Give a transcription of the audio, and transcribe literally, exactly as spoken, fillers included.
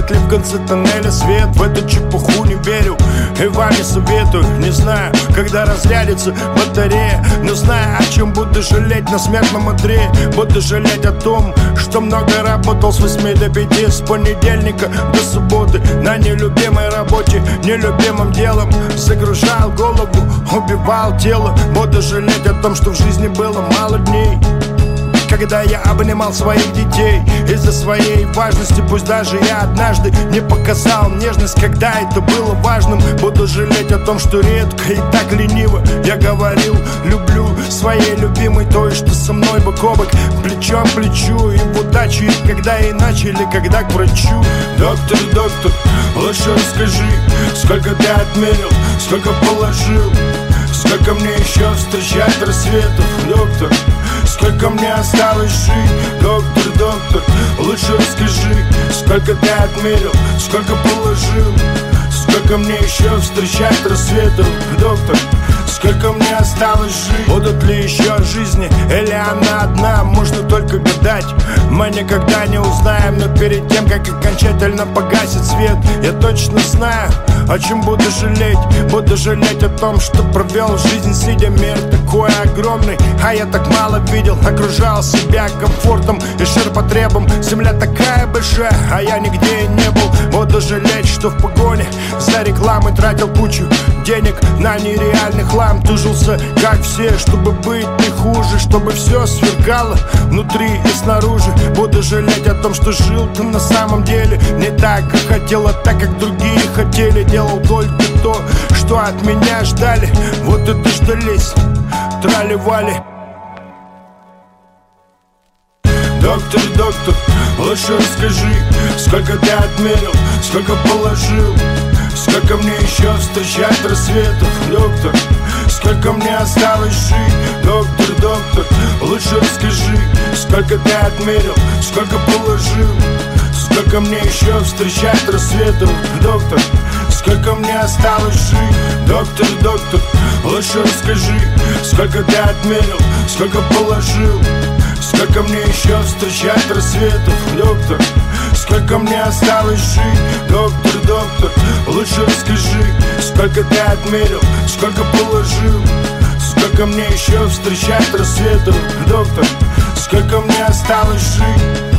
Светит ли в конце тоннеля свет? В эту чепуху не верю и вам не советую. Не знаю, когда разрядится батарея, но знаю, о чем буду жалеть на смертном одре. Буду жалеть о том, что много работал с восьми до пяти, с понедельника до субботы на нелюбимой работе, нелюбимым делом. Загружал голову, убивал тело. Буду жалеть о том, что в жизни было мало дней, когда я обнимал своих детей. Из-за своей важности, пусть даже я однажды не показал нежность, когда это было важным. Буду жалеть о том, что редко и так лениво я говорил люблю своей любимой, той, что со мной бок о бок, плечом к плечу. И в удачу, и когда иначе, или когда к врачу. Доктор, доктор, лучше расскажи, сколько ты отмерил, сколько положил, сколько мне еще встречать рассветов. Доктор, сколько мне осталось жить? Доктор, доктор, лучше расскажи, сколько ты отмерил, сколько положил, сколько мне еще встречать рассветов. Доктор, сколько мне осталось жить? Будут ли еще жизни, или она одна? Можно только гадать, мы никогда не узнаем. Но перед тем, как окончательно погасит свет, я точно знаю, о чем буду жалеть. Буду жалеть о том, что провел жизнь, сидя. Мир такой огромный, а я так мало видел. Окружал себя комфортом и ширпотребом. Земля такая большая, а я нигде и не был. Буду жалеть, что в погоне за рекламой тратил кучу денег на нереальный хлам. Тужился, как все, чтобы быть не хуже, чтобы все сверкало внутри и снаружи. Буду жалеть о том, что жил-то на самом деле не так, как хотел, а так, как другие хотели. Делал только то, что от меня ждали. Вот и дождались, трали-вали. Доктор, доктор, лучше расскажи, сколько ты отмерил, сколько положил, сколько мне еще встречать рассветов. Доктор, сколько мне осталось жить? Доктор, доктор, лучше расскажи, сколько ты отмерил, сколько положил, сколько мне еще встречать рассветов. Доктор, сколько мне осталось жить? Доктор, доктор, лучше расскажи, сколько ты отмерил, сколько положил, сколько мне еще встречать рассветов. Доктор, сколько мне осталось жить? Доктор, доктор, лучше расскажи, сколько ты отмерил, сколько положил, сколько мне еще встречать рассветов. Доктор, сколько мне осталось жить?